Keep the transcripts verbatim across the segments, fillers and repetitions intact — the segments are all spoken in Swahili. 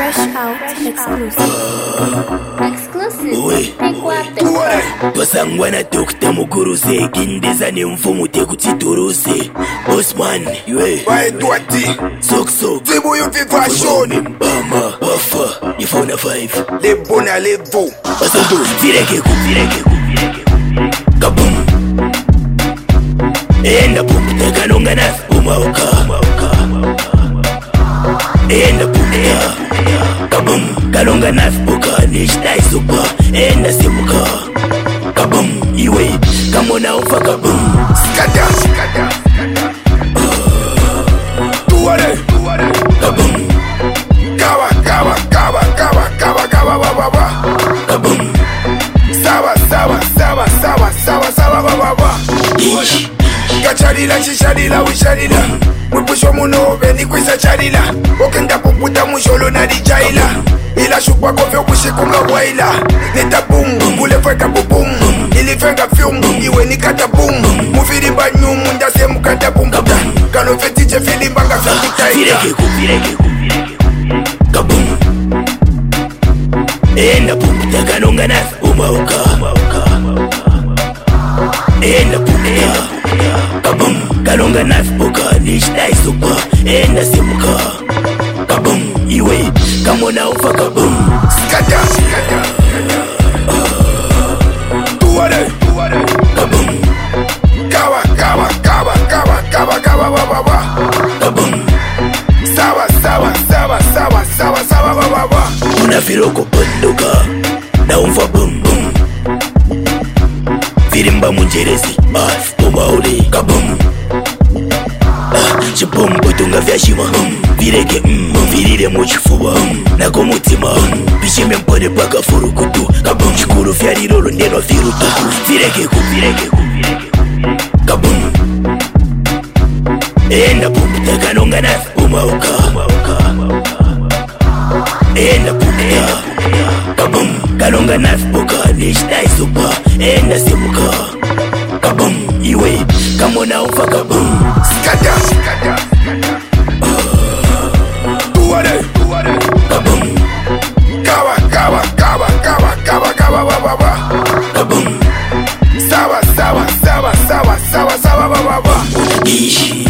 Fresh out, exclusive. Exclusive. Oui. Twasangwana Doctor Muguruze Kindeza ni mfumu tekuti turuse Osman, ywe Bae Duati Sok sok Zibu yufi fashion Bama, wafa, yifona five Le bona le vo Wasandu, vireke ku, vireke ku, vireke ku Kaboom Enda pumputa kanongana Umauka, umauka Enda pumputa Kaboom, kanongana Uka, nishtai supa Enda simuka Kaboom, iwe, kamona ufa kaboom Skada, skada Tuware, tuware Kaboom Kawa, kawa, kawa, kawa, kawa, kawa, kawa, kawa Kaboom Sawa, sawa, sawa, sawa, sawa, sawa, kawa, kawa Ish Kacharila, shisharila, wisharila Mwipusho munobe ni kwisa charila Okenda puputa musholo na dijaila Ila shukwa kofyo kushikunga waila Nita boom, kule fweka bubum Ilifenga fium, iwe ni kata boom Mufirimba nyumu, ndase mukata boom Kano fetiche filimba nga fyakuta ita Vireke ku, vireke ku, vireke ku Kaboom Enda pumputa kanongana Umauka, umauka Enda pumputa Kaboom, kanongana Uka, nishtai supa Enda simuka Kaboom, iwe, kamona ufa kaboom Skada, skada Tuware, tuware Kaboom Kawa, kawa, kawa, kawa, kawa, kawa, kawa, kawa Kaboom Sawa, sawa, sawa, sawa, sawa, sawa, kawa, kawa Unafiroko pondoka Na umfa boom boom Virimba munjerezi Ah, umaule Kaboom Ah, chipombo tunga vyashima mm. Vireke mm, virire muchifuba mm. Nako mutima mm. Bishime mpone paka furukutu Kaboom chikuru vyalilolo ndeno virutu ah, Vireke ku, vireke ku, vireke ku Kaboom Enda pumputa kanongana Umauka, umauka Enda pumputa Kaboom, kanongana Uka, nishtai supa Enda simuka Kaboom, iwe, kamona ufa kaboom Skada, skada Tuware, tuware Kaboom Kawa, kawa, kawa, kawa, kawa, kawa, kawa, kawa Kaboom Sawa, sawa, sawa, sawa, sawa, sawa, kawa, kawa Ishi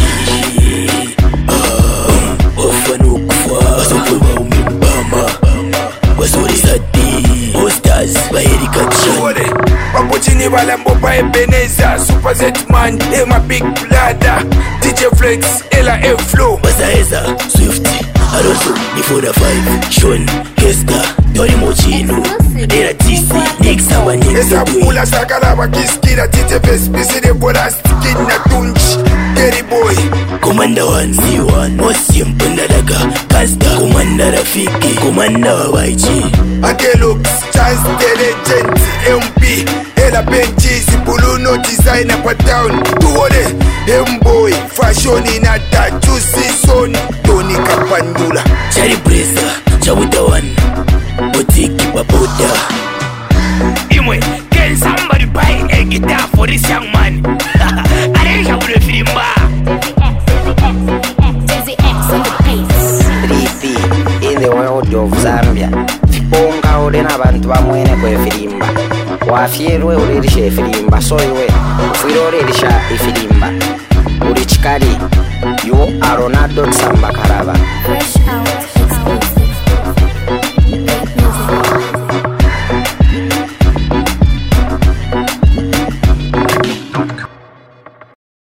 Ofanu kufa Wasokwa umibama Wasori sati Posters Bahirika Tuware Wapuchini balambo pa Ebeneza Super Z-Man, Ema Big Blada D J Flex, Ella F-Flow Basaeza, Swift Alonso, Nifoda five Sean, Kesta, Dori Mochino Era T C, Nick Saba, Nick Esa Sabwe pula sakala wakiskira T T F S, Biside Bola Stikin na Tunch Kerry Boy Komanda one C one Mosi Mpundalaga Kasta, Komanda Rafiki Komanda Wabaichi Akelux, Chance the Legend M P, Ella Benji Zibuluno Designer pa town Tuwole, M-Boy Fashion inata Juicy Son Tony Kapandula Chari Breza, Chawuta one Boutique Babuda Imwe, can somebody buy a guitar for this young man? I don't have a filimba Dizzy X on the pace. three P in the world of Zambia Ponga ule na bantu bamwene kwe filimba Wafierwe ulirisha ifilimba So iwe ufiro ulirisha ifilimba Uri chikari Yo Ronaldo Samba Karaba Fresh out.